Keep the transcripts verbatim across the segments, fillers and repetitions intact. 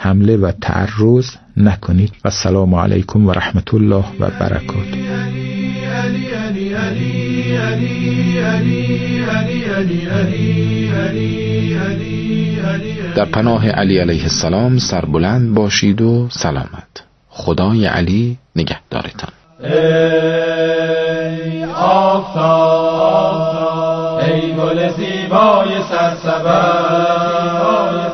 حمله و تعرض نکنید. و السلام علیکم و رحمت الله و برکاته. در پناه علی علیه السلام سربلند باشید و سلامت. خدای علی نگهدارتان. ای آفتاب، ای گل زیبای سرسبز،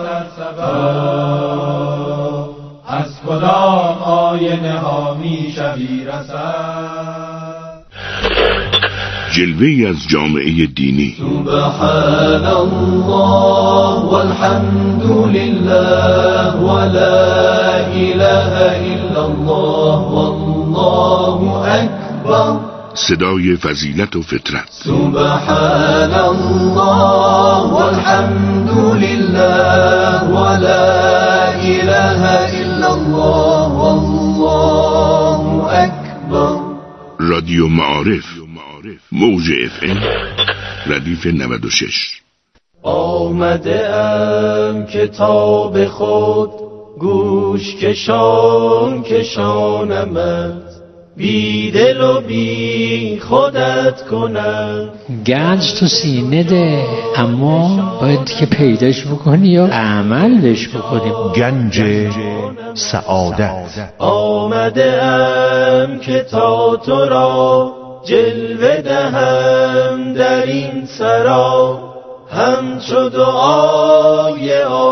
از کدام آینه ها می شوی رسد؟ جلوه‌ای از جامعه دینی. سبحان الله والحمد لله ولا اله الا الله والله اکبر. صدای فضیلت و فطرت. سبحان الله والحمد لله ولا اله الا الله والله اکبر. رادیو معارف، موج اف ام ردیف نود و شش. آمده ام کتاب خود گوش کشان کشانمت، بی دل و بی خودت کنم. گنج تو سینه ده، اما باید که پیداش بکنی یا عملش بکنی. گنج سعادت. آمده ام که تا تو را جلوه دهم در این سرا، همچو دعای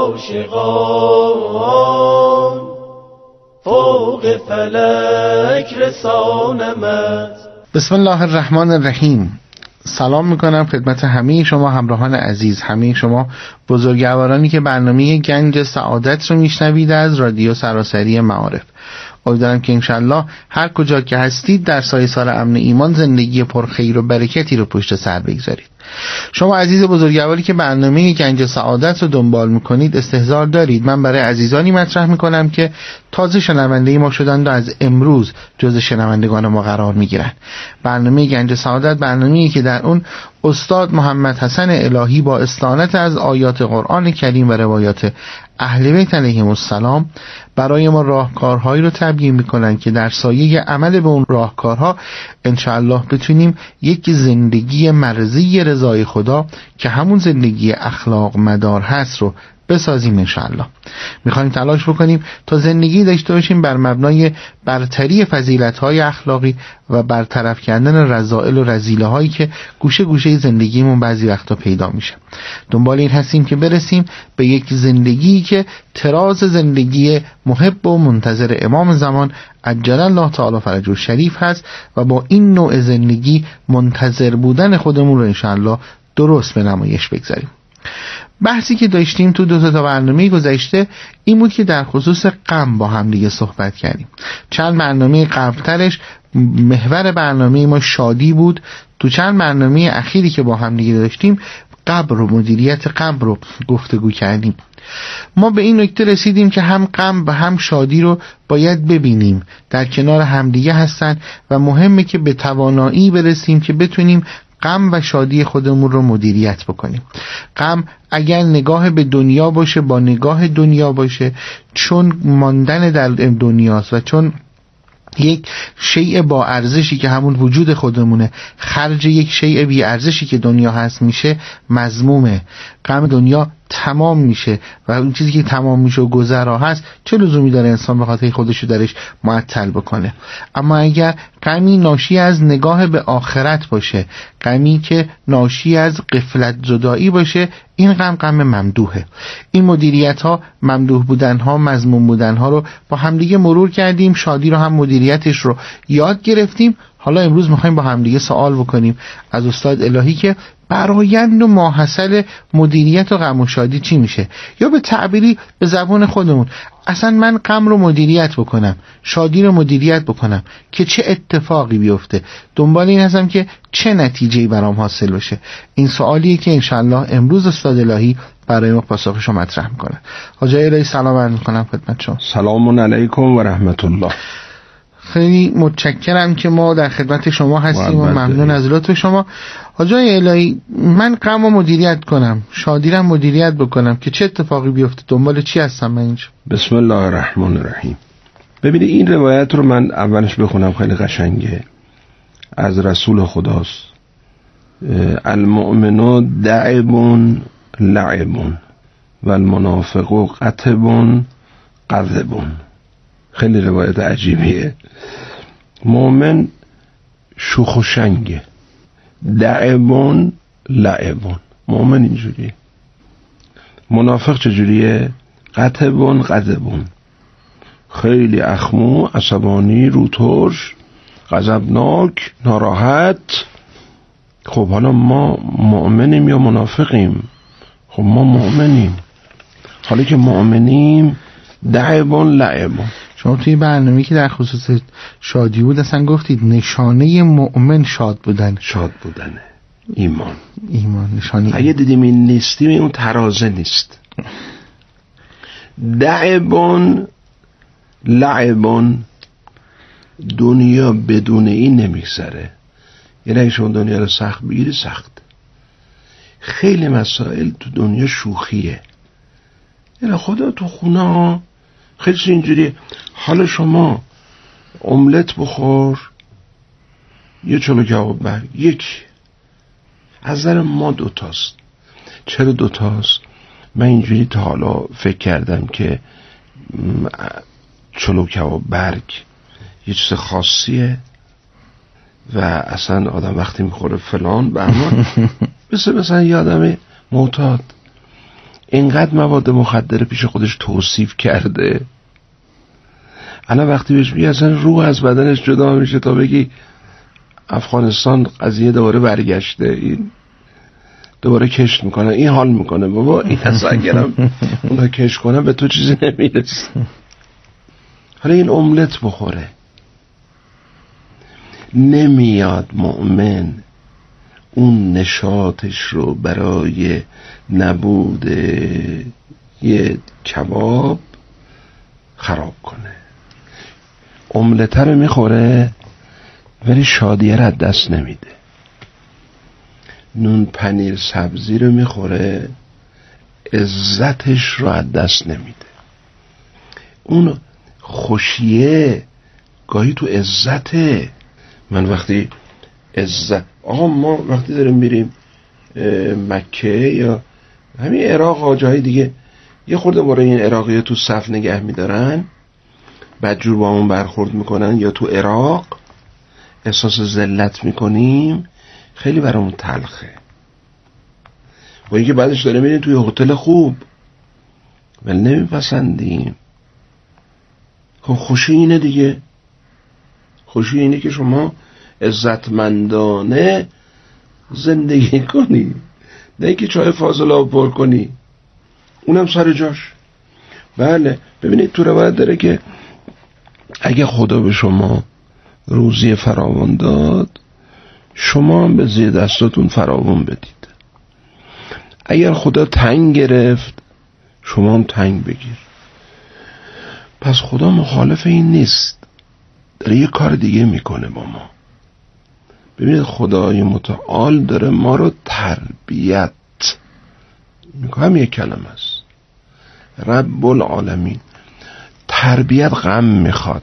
عاشقان فوق فلک رسانمت. بسم الله الرحمن الرحیم. سلام میکنم خدمت همه شما همراهان عزیز، همه شما بزرگوارانی که برنامه گنج سعادت رو میشنوید از رادیو سراسری معارف. امیدوارم که انشالله هر کجا که هستید در سایه‌سار امن ایمان زندگی پرخیر و برکتی رو پشت سر بگذارید. شما عزیز بزرگواری که برنامه گنج سعادت رو دنبال میکنید استحضار دارید. من برای عزیزانی مطرح میکنم که تازه شنونده ما شدند و از امروز جز شنوندگان ما قرار میگیرند. برنامه گنج سعادت برنامه‌ای که در اون استاد محمد حسن الهی با استعانت از آیات قرآن کریم و روایات اهل بیت علیهم السلام برای ما راهکارهایی رو تبیین میکنن که در سایه عمل به اون راهکارها انشاءالله بتونیم یک زندگی مرضی رضای خدا که همون زندگی اخلاق مدار هست رو بسازیم انشاءالله. میخوایم تلاش بکنیم تا زندگی داشته باشیم بر مبنای برتری فضیلت‌های اخلاقی و برطرف کردن رذائل و رذیله هایی که گوشه گوشه زندگیمون بعضی وقتا پیدا میشه. دنبال این هستیم که برسیم به یک زندگی که تراز زندگی محب و منتظر امام زمان عجل الله تعالی فرجه شریف هست و با این نوع زندگی منتظر بودن خودمون رو انشاءالله درست به نمایش بگذاریم. بحثی که داشتیم تو دو تا برنامه گذشته این بود که در خصوص غم با هم دیگه صحبت کردیم. چند برنامه قبلترش محور برنامه ما شادی بود. تو چند برنامه اخیری که با هم دیگه داشتیم قبر و مدیریت قبر رو گفتگو کردیم. ما به این نکته رسیدیم که هم غم و هم شادی رو باید ببینیم در کنار همدیگه هستن و مهمه که به توانایی برسیم که بتونیم غم و شادی خودمون رو مدیریت بکنیم. غم اگر نگاه به دنیا باشه با نگاه دنیا باشه، چون ماندن در دنیاست و چون یک شیء با ارزشی که همون وجود خودمونه خرج یک شیء بی ارزشی که دنیا هست میشه مذمومه. غم دنیا تمام میشه و اون چیزی که تمام میشه و گذرا هست چه لزومی داره انسان به خاطر خودش رو درش معطل بکنه. اما اگر غمی ناشی از نگاه به آخرت باشه، غمی که ناشی از غفلت زدایی باشه، این غم غم ممدوحه. این مدیریت ها، ممدوح بودن ها، مذموم بودن ها رو با همدیگه مرور کردیم. شادی رو هم مدیریتش رو یاد گرفتیم. حالا امروز میخوایم با همدیگه سوال بکنیم از استاد الهی که برآیند و ماحصل مدیریت و غم و شادی چی میشه، یا به تعبیری به زبان خودمون اصلا من غم رو مدیریت بکنم، شادی رو مدیریت بکنم که چه اتفاقی بیفته، دنبال این هستم که چه نتیجه‌ای برام حاصل بشه. این سوالیه که انشالله امروز استاد الهی برای ما پاسخش رو مطرح میکنه. حاجی الهی سلام عرض میکنم خدمت شما. سلام علیکم و رحمت الله. خیلی متشکرم که ما در خدمت شما هستیم و ممنون از لطف شما. حاجی الهی، من غم و مدیریت کنم، شادی رو مدیریت بکنم که چه اتفاقی بیفته؟ دنبال چی هستم من اینجا؟ بسم الله الرحمن الرحیم. ببینید این روایت رو من اولش بخونم، خیلی قشنگه، از رسول خداست. المؤمن دعب لعب و المنافق قتب قذب. خیلی روایت عجیبیه. مؤمن شوخ و شنگه، دعبون لعبون، مؤمن اینجوریه. منافق چجوریه؟ قتبون قذبون، خیلی اخمو، عصبانی، روترش، غضبناک، ناراحت. خب حالا ما مؤمنیم یا منافقیم؟ خب ما مؤمنیم. حالا که مؤمنیم دعبون لعبون. شما توی برنامه‌ای که در خصوص شادی بود اصلا گفتید نشانه مؤمن شاد بودن. شاد بودنه، ایمان. ایمان نشانه. اگه دیدیم این نیستیم، اون ترازه نیست. دعبون لعبون، دنیا بدون این نمیگذره. یعنی اگه شما دنیا رو سخت بگیری سخت. خیلی مسائل تو دنیا شوخیه. یعنی خدا تو خونه ها خیلی اینجوریه. حالا شما املت بخور، یه چلو کباب بر یک، از نظر ما دوتاست. چرا دوتاست؟ من اینجوری تا حالا فکر کردم که چلو کباب برگ یه چیز خاصیه و اصلا آدم وقتی میخوره فلان برمان مثل مثلا یه آدم معتاد اینقدر مواد مخدر پیش خودش توصیف کرده، الان وقتی بهش میگه اصلا روح از بدنش جدا میشه تا بگی افغانستان قضیه دوباره برگشته، این دوباره کشت میکنه، این حال میکنه. بابا این اصلا اگرم اونها کشت کنه به تو چیزی نمیرسه. حالا این املت بخوره، نمیاد مؤمن اون نشاطش رو برای نبود یه کباب خراب کنه. املت رو میخوره ولی شادیه رو از دست نمیده. نون پنیر سبزی رو میخوره، عزتش رو از دست نمیده. اون خوشیه گاهی تو عزته. من وقتی عزت، آقا ما وقتی داریم میریم مکه یا همین عراق ها جای دیگه، یه خورده برای این عراقی تو صف نگه میدارن، بدجور با اون برخورد میکنن، یا تو عراق احساس ذلت میکنیم، خیلی برامون تلخه. با اینکه بعدش داره میریم توی هتل خوب ولی نمیپسندیم. خب خوشی اینه دیگه، خوشی اینه که شما عزتمندانه زندگی کنی، نه اینکه چای فاضلاب پر کنی، اونم سر جاش. بله ببینید تو روایت داره که اگه خدا به شما روزی فراوان داد، شما هم به زیر دستاتون فراوان بدید. اگر خدا تنگ گرفت، شما هم تنگ بگیر. پس خدا مخالف این نیست، داره یه کار دیگه میکنه با ما. ببینید خدای متعال داره ما رو تربیت میکنه. هم یک کلمه است، رب العالمین. تربیت غم میخواد،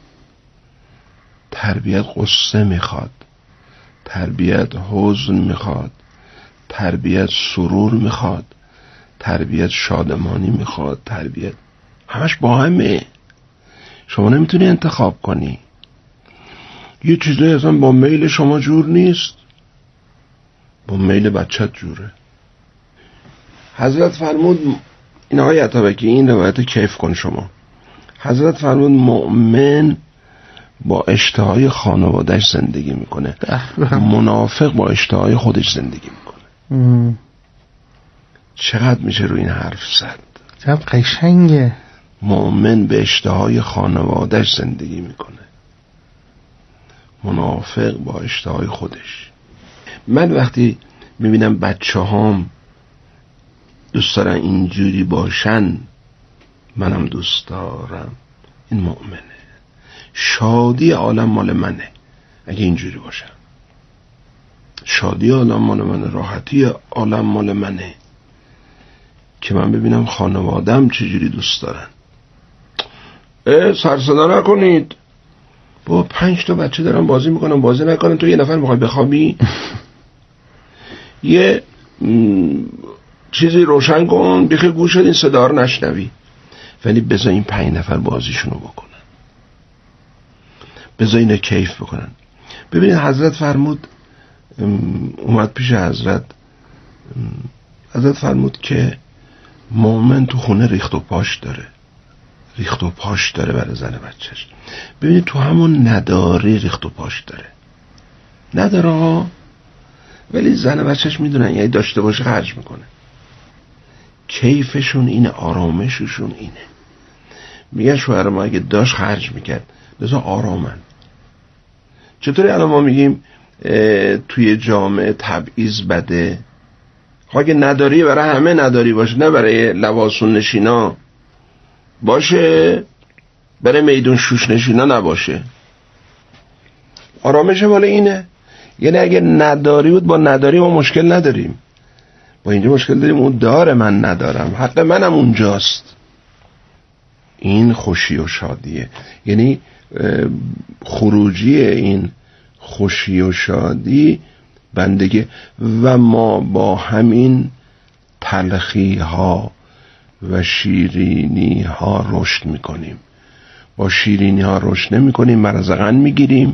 تربیت قصه میخواد، تربیت حزن میخواد، تربیت سرور میخواد، تربیت شادمانی میخواد، تربیت همش با همه. شما نمیتونی انتخاب کنی. یه چیزی اصلا با میل شما جور نیست، با میل بچت جوره. حضرت فرمود، این آقای عطابکی این روایت کیف کن شما. حضرت فرمود مؤمن با اشتهای خانوادهش زندگی میکنه، منافق با اشتهای خودش زندگی میکنه. چقدر میشه روی این حرف زد؟ چقدر قشنگه. مؤمن به اشتهای خانوادهش زندگی میکنه، منافق با اشتهای خودش. من وقتی میبینم بچه هام دوست دارن اینجوری باشن، منم دوست دارم. این مؤمنه. شادی عالم مال منه. اگه اینجوری باشه، شادی عالم مال منه، راحتی عالم مال منه، که من ببینم خانوادم چجوری دوست دارن. اه سر صدا نکنید، با پنج تا بچه دارن بازی میکنن، بازی نکنن، تو یه نفر میخوای بخوابی. یه م... چیزی روشن کن بیخی گوشت این صدا رو نشنوی، ولی بذار این پنج نفر بازیشونو بکنن، بذار اینو کیف بکنن. ببینید حضرت فرمود، اومد پیش حضرت، حضرت فرمود که مومن تو خونه ریخت و پاش داره، ریخت و پاش داره برای زن بچهش. ببینید تو همون نداری ریخت و پاش داره، نداره ها، ولی زن بچهش میدونن یعنی داشته باشه خرج میکنه. کیفشون اینه، آرامششون اینه. میگن شوهر ما اگه داشت خرج میکرد، لذا آرامن. چطوری الان ما میگیم توی جامعه تبعیض بده؟ اگه نداری برای همه نداری باشه، نه برای لواسون نشینا باشه، برای میدون شوش نشینا نباشه. آرامش مال اینه. یعنی اگه نداری بود، با نداری ما مشکل نداریم، با اینجا مشکل داریم اون داره من ندارم، حق منم اونجاست. این خوشی و شادیه، یعنی خروجی این خوشی و شادی بندگی. و ما با همین تلخی ها و شیرینی ها رشد میکنیم. با شیرینی ها رشد نمی کنیم، مرزقن میگیریم.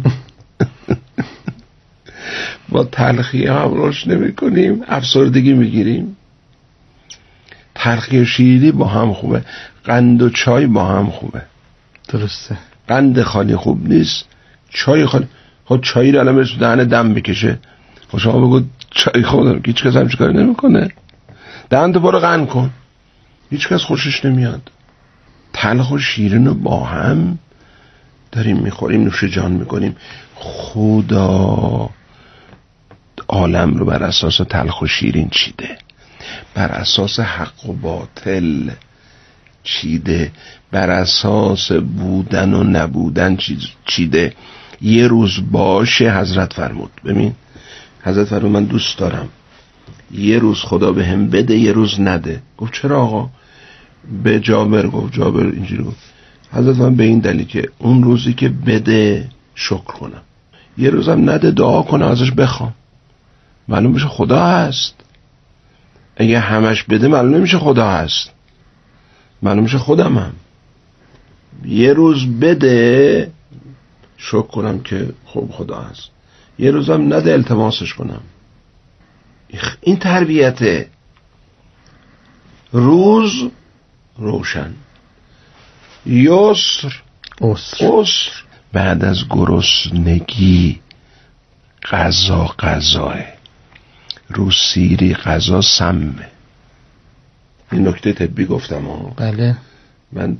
با تلخی ها رشد نمی کنیم، افسردگی میگیریم. تلخی و شیرینی با هم خوبه، قند و چای با هم خوبه. درسته. قند خالی خوب نیست، چای خالی. خب چایی رو الان برسو دهن دم بکشه، خب شما بگو چای خودم، هیچ کس هم چیکار نمیکنه. دهن تو برو قند کن، هیچ کس خوشش نمیاد. تلخ و شیرین رو با هم داریم میخوریم، نوش جان میکنیم. خدا عالم رو بر اساس تلخ و شیرین چیده، بر اساس حق و باطل چیده، بر اساس بودن و نبودن چیده. یه روز باشه حضرت فرمود، ببین حضرت فرمود من دوست دارم یه روز خدا به هم بده، یه روز نده. گفت چرا آقا؟ به جابر گفت، جابر اینجوری گفت حضرت فرمود به این دلیل که اون روزی که بده شکر کنم، یه روزم نده دعا کنم ازش بخوام، معلوم بشه خدا هست. اگه همش بده معلوم نمیشه خدا هست، معلوم میشه خودم هم. یه روز بده شکر کنم که خب خدا هست، یه روزم نده التماسش کنم. این تربیته. روز روشن، یسر عسر. بعد از گرسنگی غذا غذاه، رو سیری غذا سمه. این نکته طبی گفتم ها. بله. من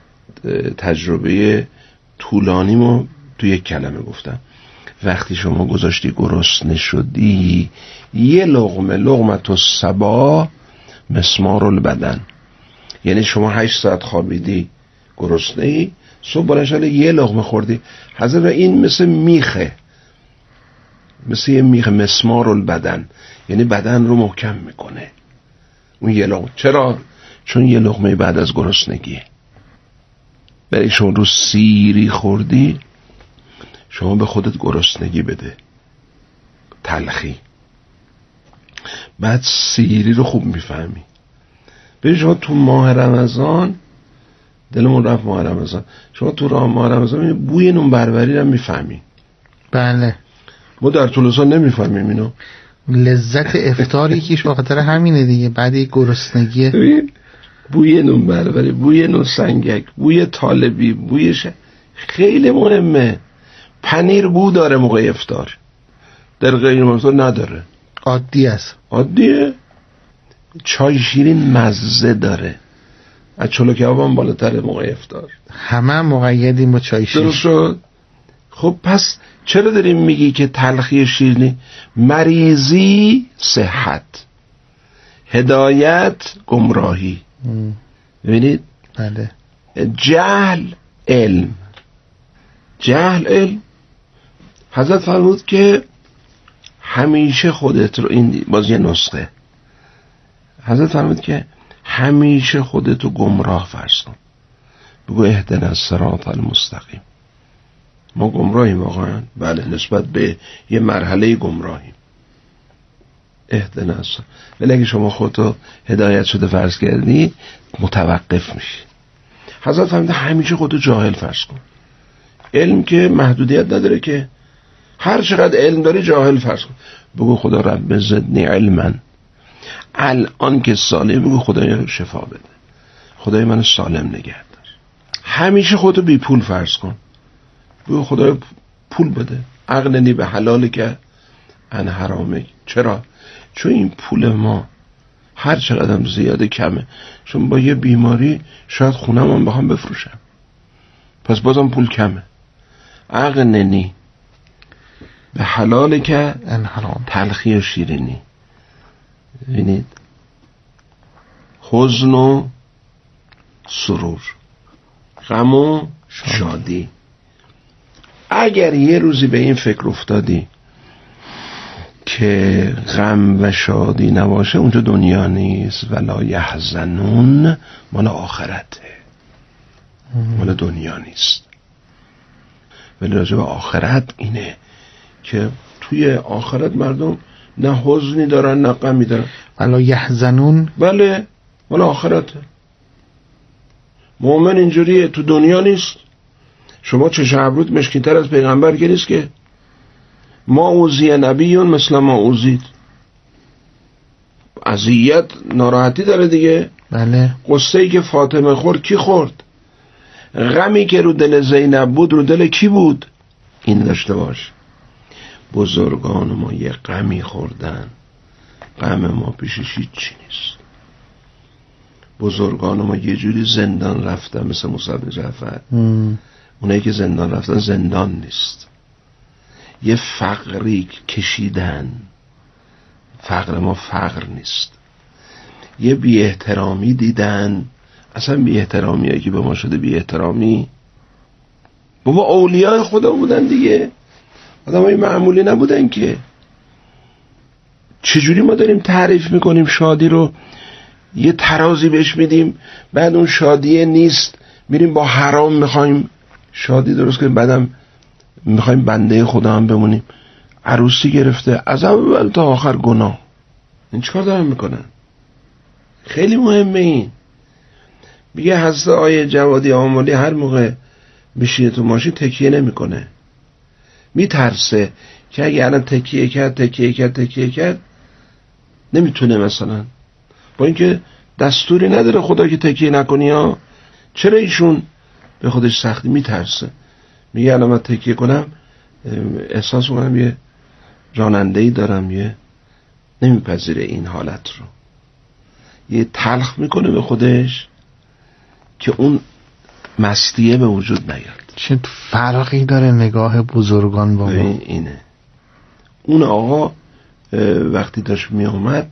تجربه طولانیمو تو یک کلمه گفتم. وقتی شما گذاشتی گرسنه شدی، یه لقمه لقمه الصبا مسمار البدن، یعنی شما هشت ساعت خوابیدی گرسنه ای، صبح بلند شدی یه لقمه خوردی. حضرت این مثل میخه، مثل یه میخه، مسمار البدن، یعنی بدن رو محکم میکنه اون یه لقمه. چرا؟ چون یه لقمه بعد از گرسنگی. برای شما رو سیری خوردی، شما به خودت گرسنگی بده، تلخی، بعد سیری رو خوب میفهمی. ببین شما تو ماه رمضان، دلمون رفت ماه رمضان، شما تو راه ماه رمضان بوی نون بربری رو میفهمی. بله. ما در طول سال نمیفهمیم اینو. لذت افطاری که به خاطر همینه دیگه، بعد یک گرسنگی. ببین بوی نون بربری، بوی نون سنگک، بوی طالبی، بویش خیلی مهمه. پنیر بو داره موقع افطار، در غیر افطار نداره. عادی است. عادیه. چای شیرین مزه داره، از چلو کباب هم بالاتره موقع افطار. همه مقیدیم با چای شیرین. درست شد. خب پس چرا داریم میگی که تلخی شیرینی؟ مریضی صحت، هدایت گمراهی. ببینید؟ بله. جهل علم. جهل علم. حضرت فرمود که همیشه خودت رو، این باز یه نسخه، حضرت فرمود که همیشه خودتو گمراه فرض کن، بگو اهدنا الصراط المستقیم. ما گمراهیم واقعا؟ بله، نسبت به یه مرحله گمراهیم. اهدنا الصراط. ولی اگه شما خودتو هدایت شده فرض کردی متوقف میشی. حضرت فرمود همیشه خودتو جاهل فرض کن. علم که محدودیت نداره که، هر چقدر علم داری جاهل فرض کن. بگو خدا رب زدنی علما. الان که سالم بگو خدای شفا بده، خدای من سالم نگه دار. همیشه خودتو بی پول فرض کن. بگو خدای پول بده. اغننی به حلاله که ان حرامه. چرا؟ چون این پول ما هر چقدر زیاده کمه. چون با یه بیماری شاید خونم هم بخوام بفروشم، پس بازم پول کمه. اغننی به حلاله که ان حرام. تلخی و شیرینی. ببینید، حزن و سرور، غم و شادی. اگر یه روزی به این فکر افتادی که غم و شادی نباشه، اونجا دنیا نیست. ولا یحزنون مال آخرته، مال دنیا نیست. ولی راجع به آخرت اینه که توی آخرت مردم نه حزنی دارن نه غمی دارن. ولا یحزنون، بله، مال آخرته. مومن اینجوریه، تو دنیا نیست. شما چشم ابروت مشکین‌تر از پیغمبر که نیست که. ما اوذی نبیون مثل ما اوذید. اذیت ناراحتی داره دیگه. بله. قصه‌ای که فاطمه خورد کی خورد؟ غمی که رو دل زینب بود رو دل کی بود؟ این داشته باش. بزرگان ما یه غمی خوردن، غم ما پیشش هیچی نیست. بزرگان ما یه جوری زندان رفتن مثل موسی بن جعفر. اونایی که زندان رفتن زندان نیست. یه فقری کشیدن، فقر ما فقر نیست. یه بی احترامی دیدن، اصلا بی احترامی هایی که به ما شده بی احترامی. بابا اولیاء خدا بودن دیگه، آدم های معمولی نبودن که. چجوری ما داریم تعریف میکنیم شادی رو، یه ترازی بهش میدیم، بعد اون شادیه نیست، میریم با حرام میخوایم شادی درست کنیم، بعدم میخوایم بنده خدا هم بمونیم. عروسی گرفته از اول تا آخر گناه. این چیکار دارن میکنن؟ خیلی مهمه این. میگه حضرت آیه جوادی آملی هر موقع بشینه تو ماشین تکیه نمیکنه، میترسه که اگه الان تکیه کرد تکیه کرد تکیه کرد نمیتونه، مثلا با اینکه دستوری نداره خدا که تکیه نکنی ها. چرا ایشون به خودش سختی؟ میترسه. میگه الان من تکیه کنم احساس میکنم یه راننده‌ای دارم، یه نمیپذیره این حالت رو، یه تلخ میکنه به خودش که اون مستیه به وجود نیاد. چه فرقی داره نگاه بزرگان با ما؟ اینه. اون آقا وقتی داشت می آمد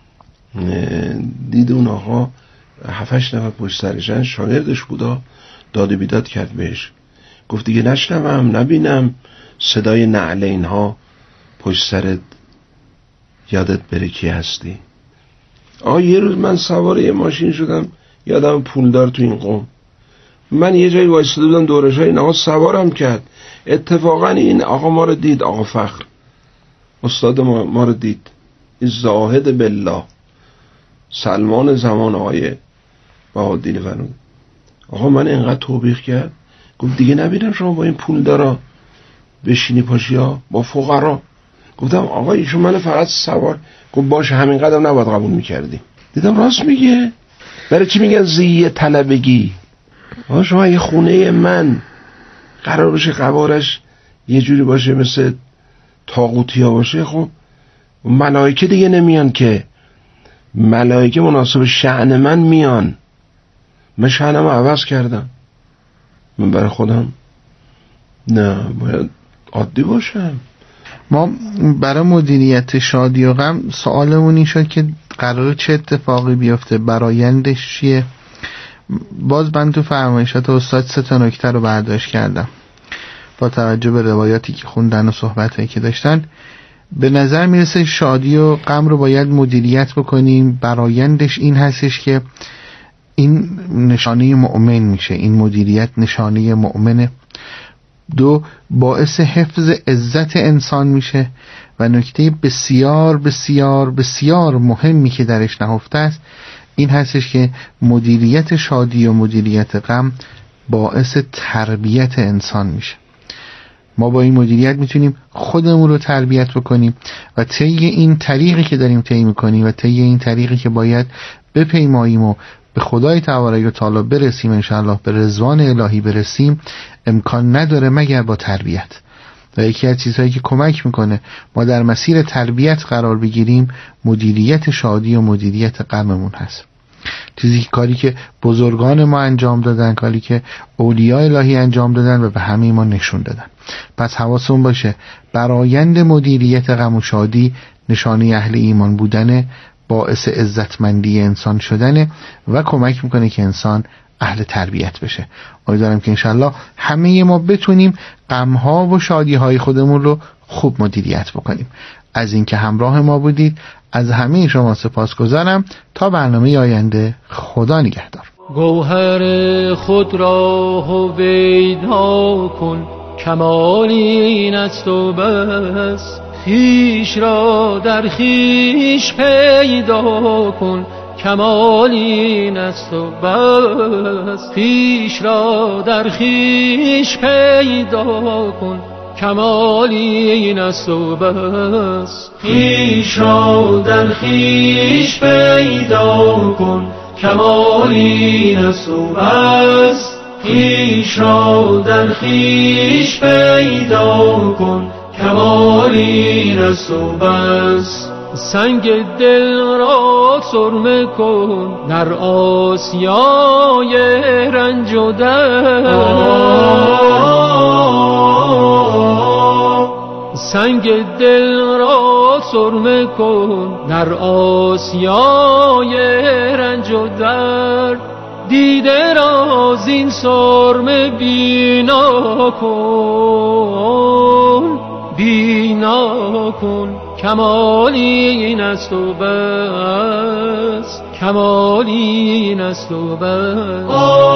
دید اون آقا هفتش نفر پشت سرشن، شاگردش بودا، داد بیداد کرد بهش. گفت دیگه نشنوم نبینم صدای نعل اینها پشت سرت، یادت بره کی هستی. آقا یه روز من سوار یه ماشین شدم، یادم پولدار تو این قوم، من یه جایی وایساده بودم دورش های این آقا سوارم کرد. اتفاقا این آقا ما رو دید، آقا فخر استاد ما, ما رو دید. این زاهد بالله، سلمان زمان آقای بهادین فرمود. آقا من اینقدر توبیخ کرد، گفت دیگه نبینم شما با این پول دارا بشینی پاشی ها با فقرا. گفتم آقا ایشون من فقط سوار. گفت باشه همین قدم نباید قبول میکردی. دیدم راست میگه. برای چی میگن زیه طلبگی؟ آقا شما یه خونه من قرار باشه قوارش یه جوری باشه مثل طاغوتی ها باشه، خب ملائکه دیگه نمیان که. ملائکه مناسب شأن من میان. من شأنم عوض کردم. من برای خودم نه باید عادی باشم. ما برای مدیریت شادی و غم سوالمون این شد که قراره چه اتفاقی بیفته، برآیندش چیه. باز من تو فرمایشات استاد سه تا نکته رو برداشت کردم. با توجه به روایاتی که خوندن و صحبتایی که داشتن به نظر میرسه شادی و غم رو باید مدیریت بکنیم. برایندش این هستش که این نشانه مؤمن میشه، این مدیریت نشانه مؤمنه. دو، باعث حفظ عزت انسان میشه و نکته بسیار بسیار بسیار مهمی که درش نهفته است این هستش که مدیریت شادی و مدیریت غم باعث تربیت انسان میشه. ما با این مدیریت میتونیم خودمون رو تربیت بکنیم و طی این طریقی که داریم طی میکنیم و طی این طریقی که باید بپیماییم و به خدای تعالی و تعالی برسیم، انشاءالله به رضوان الهی برسیم، امکان نداره مگر با تربیت. و یکی از چیزهایی که کمک میکنه ما در مسیر تربیت قرار بگیریم مدیریت شادی و مدیریت غممون هست. چیزی که کاری که بزرگان ما انجام دادن، کاری که اولیاء الهی انجام دادن و به همه ما نشون دادن. پس حواسون باشه برآیند مدیریت غم و شادی نشانه اهل ایمان بودنه، باعث عزتمندی انسان شدنه و کمک میکنه که انسان اهل تربیت بشه. امیدوارم که انشالله همه ما بتونیم غمها و شادیهای خودمون رو خوب مدیریت بکنیم. از اینکه همراه ما بودید از همه شما سپاسگزارم. تا برنامه آینده، خدا نگهدار. گوهر خود را هویدا کن، کمال این است و بس. خویش را در خویش پیدا کن، کمال این است و بس. خویش را در خویش پیدا کن، کمال این است و بس. خویش را در خویش پیدا کن، کمال این است و بس. خویش را در خویش پیدا کن، کمال این است و بس. سنگ دل را سرمه کن در آسیای رنج و درد. سنگ دل را سرمه کن در آسیای رنج و درد. دیده را زین سرمه بینا کن، بینا کن، کمالی این است و بس. کمالی این است و بس.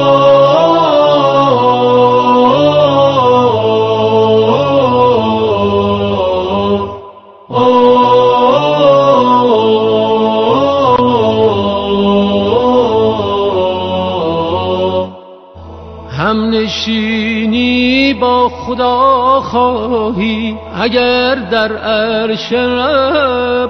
هم نشینی با خدا خواهی اگر در عرش رب،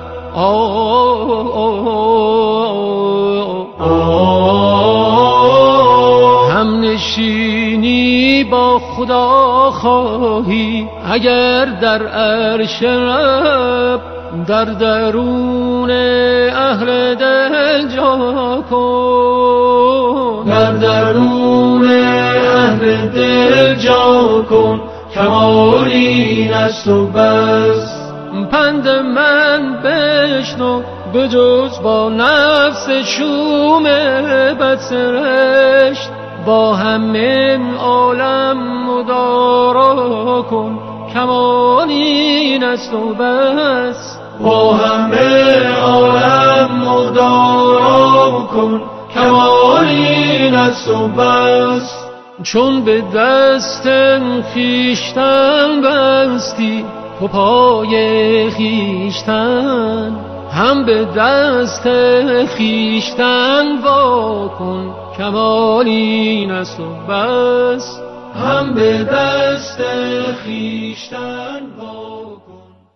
هم نشینی با خدا خواهی اگر در عرش رب. در درون اهل دل جا کن، در درون اهل دل جا کن، کمال این است و بس. پند من بشنو بجز با نفس شوم بدسرشت، با همه عالم مدارا کن، کمال این است و بس. با همه عالم مدارا کن، کمال این است و بس. چون به دست خویشتن بستی تو پای خویشتن، هم به دست خویشتن وا کن، کمال این است و بس. هم به دست خویشتن وا کن.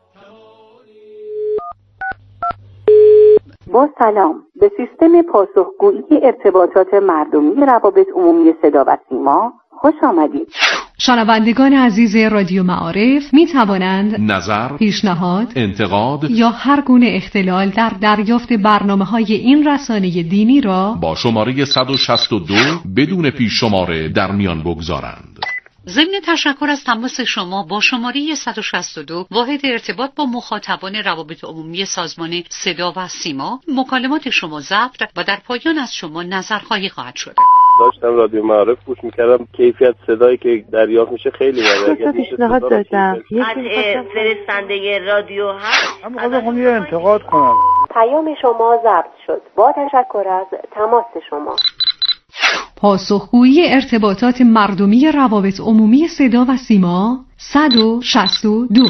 با سلام، به سیستم پاسخگویی ارتباطات مردمی روابط عمومی صدا و سیما خوش آمدید. شنوندگان عزیز رادیو معارف می توانند نظر، پیشنهاد، انتقاد یا هر گونه اختلال در دریافت برنامه‌های این رسانه دینی را با شماره صد و شصت و دو بدون پیش شماره در میان بگذارند. ضمن تشکر از تماس شما با شماره صد و شصت و دو واحد ارتباط با مخاطبان روابط عمومی سازمان صدا و سیما، مکالمات شما ضبط و در پایان از شما نظرخواهی خواهد شد. داشتم رادیو معارف گوش میکردم، کیفیت صدایی که دریافت میشه خیلی بالاست. پیشنهاد دادم قطع فرستنده رادیو هست. اما خب یه انتقاد کنم. پیام شما ضبط شد. با تشکر از تماس شما. پاسخگویی ارتباطات مردمی روابط عمومی صدا و سیما صد و شصت و دو.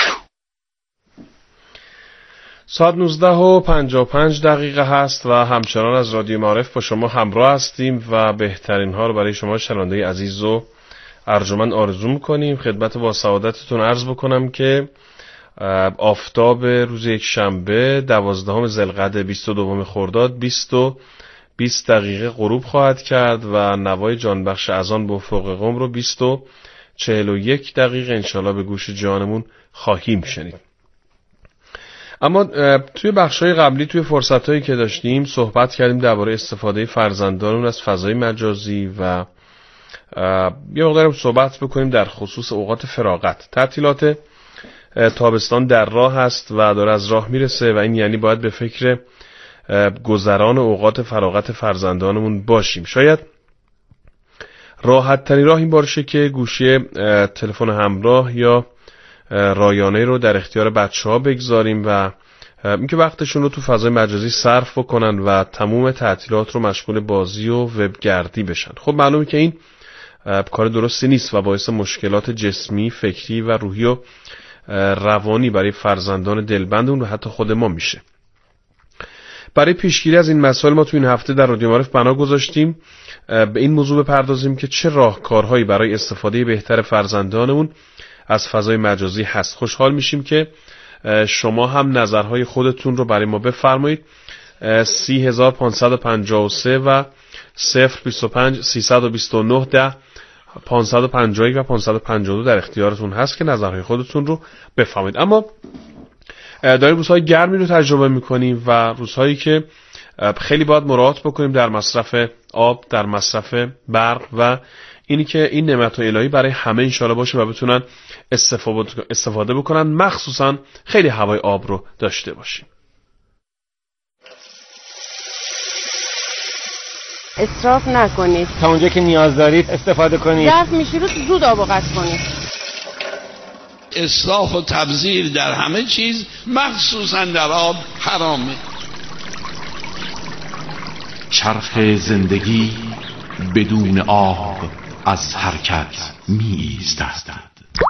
ساعت نوزده و پنجاه و پنج دقیقه هست و همچنان از رادیو معارف با شما همراه هستیم و بهترین ها رو برای شما شنونده عزیز و ارجمند آرزو میکنیم. خدمت با سعادتتون عرض بکنم که آفتاب روز یک شنبه دوازدهم ذوالقعده بیست و دو خرداد بیست و بیست دقیقه غروب خواهد کرد و نوای جانبخش اذان به افق قم رو بیست و چهل و یک دقیقه انشالله به گوش جانمون خواهیم شنید. اما توی بخشای قبلی توی فرصتایی که داشتیم صحبت کردیم درباره استفاده فرزندانمون از فضای مجازی و یه مقدارم صحبت بکنیم در خصوص اوقات فراغت. تعطیلات تابستان در راه هست و داره از راه میرسه و این یعنی باید به فکر گذران اوقات فراغت فرزندانمون باشیم. شاید راحت ترین راه این باشه که گوشی تلفن همراه یا رایانه رو در اختیار بچه‌ها بگذاریم و اینکه وقتشون رو تو فضای مجازی صرف بکنن و تموم تعطیلات رو مشغول بازی و وبگردی بشن. خب معلومه که این کار درستی نیست و باعث مشکلات جسمی، فکری و روحی و روانی برای فرزندان دلبندمون و حتی خود ما میشه. برای پیشگیری از این مسائل ما تو این هفته در رادیو معارف بنا گذاشتیم به این موضوع بپردازیم که چه راهکارهایی برای استفاده بهتر فرزندانمون از فضای مجازی هست. خوشحال میشیم که شما هم نظرهای خودتون رو برای ما بفرمایید. سی هزار پانصد و پنجاه و سه و صفر بیست و پنج سیصد و بیست و نه ده پانصد و پنجاه و یک و پانصد و پنجاه و دو در اختیارتون هست که نظرهای خودتون رو بفرمایید. اما داریم روزهای گرمی رو تجربه میکنیم و روزهایی که خیلی باید مراعات بکنیم در مصرف آب، در مصرف برق و اینی که این نعمت الهی برای همه انشالله باشه و بتونن استفاده بکنن، مخصوصا خیلی هوای آب رو داشته باشیم. اسراف نکنید، تا اونجا که نیاز دارید استفاده کنید. ظرف میشورید زود آب قطع کنید. اسراف و تبذیر در همه چیز مخصوصا در آب حرامه. چرخ زندگی بدون آب از حرکت می ایستد.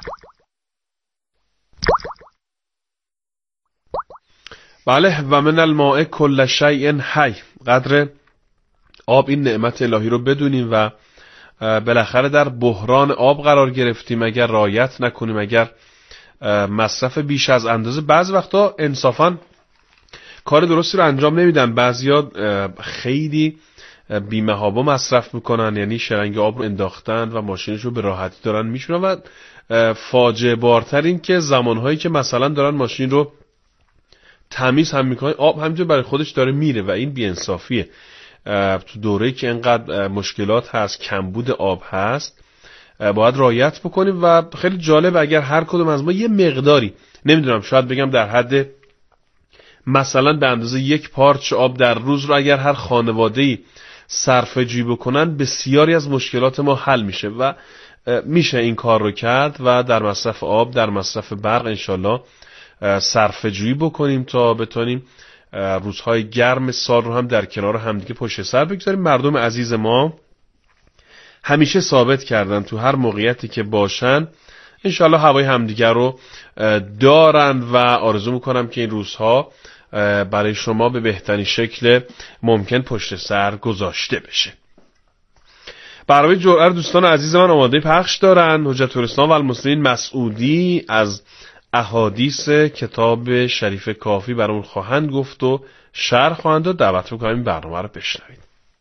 بله، و من الماء کل شیء حی. قدر آب این نعمت الهی رو بدونیم و بالاخره در بحران آب قرار گرفتیم اگر رعایت نکنیم، اگر مصرف بیش از اندازه. بعضی وقتا انصافا کار درستی رو انجام نمیدن، بعضیا خیلی بی‌محابا مصرف میکنن، یعنی شرنگ آب رو انداختن و ماشینش رو به راحتی دارن میشونن و فاجعه بارتر این که زمانهایی که مثلا دارن ماشین رو تمیز هم میکنن آب همینجور برای خودش داره میره و این بی‌انصافیه. تو دوره‌ای که اینقدر مشکلات هست، کمبود آب هست، باید رعایت بکنیم و خیلی جالب اگر هر کدوم از ما یه مقداری، نمیدونم شاید بگم در حد مثلا به اندازه یک پارچ آب در روز رو اگر هر خانواده‌ای صرفه جویی بکنن، بسیاری از مشکلات ما حل میشه و میشه این کار رو کرد و در مصرف آب، در مصرف برق انشالله صرفه جویی بکنیم تا بتونیم روزهای گرم سال رو هم در کنار همدیگه پشت سر بگذاریم. مردم عزیز ما همیشه ثابت کردن تو هر موقعیتی که باشن انشالله هوای همدیگه رو دارن و آرزو میکنم که این روزها برای شما به بهترین شکل ممکن پشت سر گذاشته بشه. برای جرعه دوستان عزیز من آماده پخش دارن. حجت الاسلام و المسلمین مسعودی از احادیث کتاب شریف کافی برامون خواهند گفت و شرح خواهند و دعوت میکنم این برنامه رو بشنوید.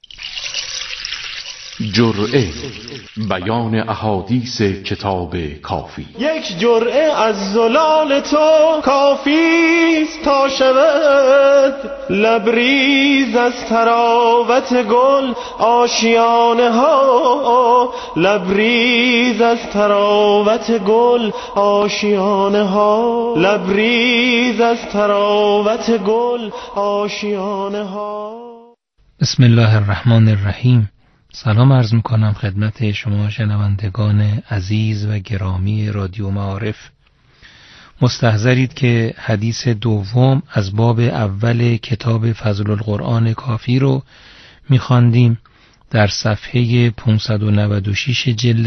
جرعه، بیان احادیث کتاب کافی. یک جرعه از زلال تو کافیست تا شود لبریز از تراوت گل آشیانه ها، لبریز از تراوت گل آشیانه ها، لبریز از تراوت گل آشیانه ها. بسم الله الرحمن الرحیم. سلام عرض میکنم خدمت شما شنوندگان عزیز و گرامی رادیو معارف. مستحضرید که حدیث دوم از باب اول کتاب فضل القرآن کافی رو میخواندیم در صفحه پانصد و نود و شش جلد